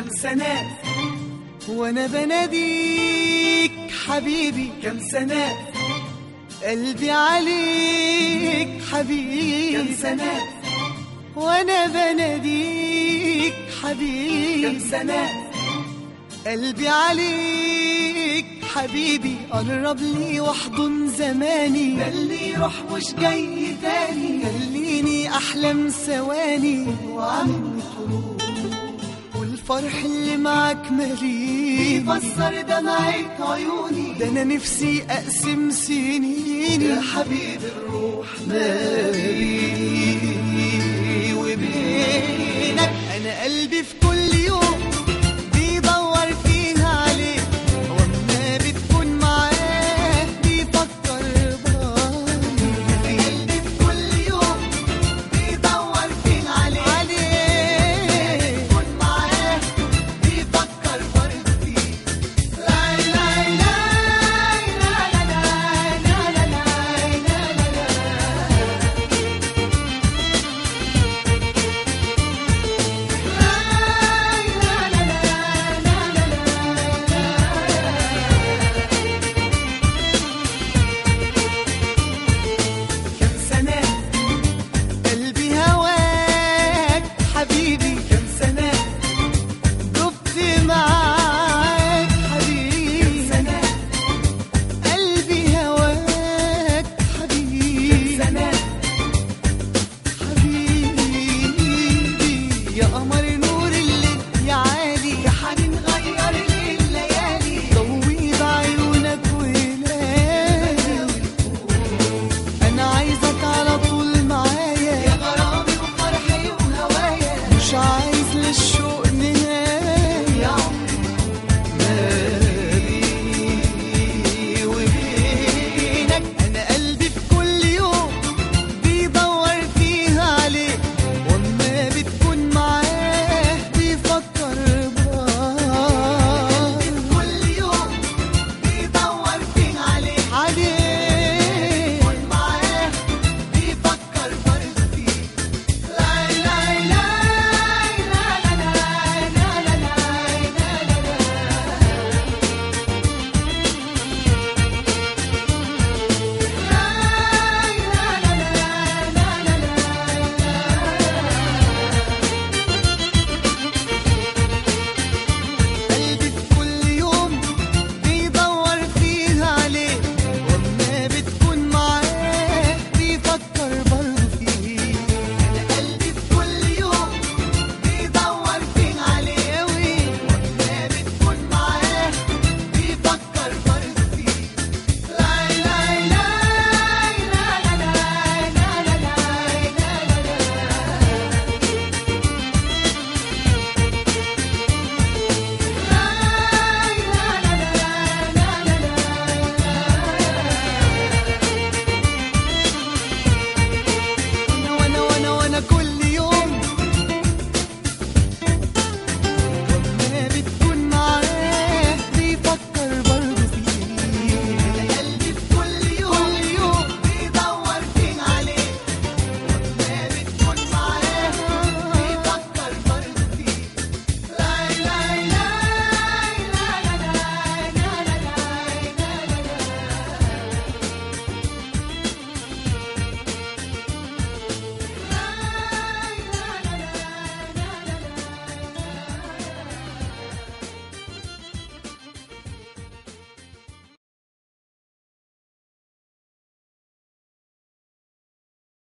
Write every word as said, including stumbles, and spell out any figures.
كم سنة وانا بناديك حبيبي كم سنة قلبي عليك حبيبي كم سنة وانا بناديك حبيبي كم سنة قلبي عليك حبيبي قرب لي واحضن زماني ده اللي يروح مش جاي تاني خليني احلم ثواني وعملني طلوع والفرح اللي معاك مالي بيفسر دمعة عيوني ده انا نفسي اقسم سنيني يا حبيبي الروح ما بيني وبينك انا قلبي في كل